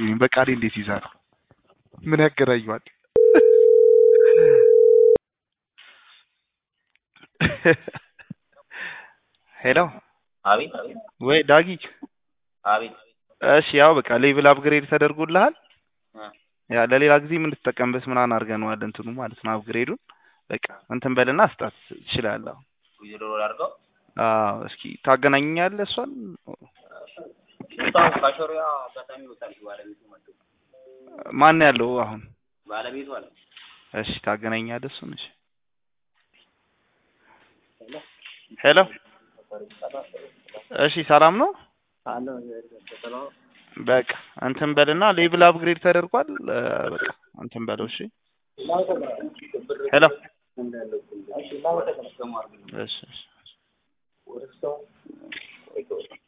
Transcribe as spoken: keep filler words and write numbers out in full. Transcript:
ነኝ በቃሌ እንዴት ይዛል ምን ያገናኘዋል ሄሎ አቤት ወይ ዳጊ አቤት እሺ ያው በቃ ሌቭል አፕግሬድ ተደርጎልሃል ያ ለሌላ ጊዜ ምን ተጠቀምበስ ምናን አድርገናል እንትኑ ማለት ነው አፕግሬዱን በቃ እንትን በልና አስጣት ይችላልው ዊዝድሮ አድርገው አዎ እስኪ ታገናኛለህ እሷን እሷን ካሾሪያ በጣም ይወጣል ባለቤቱ መጥቶ ማን ያለው አሁን ባለቤቱ አለ እሺ ታገናኛለህ እሱን እሺ ሄሎ እሺ ሰላም ነው አለ ተሰላም በቃ እንትን በልና ሌቭል አፕግሬድ ተደርጓል በቃ እንትን በለው እሺ ሄሎ እሺ እሺ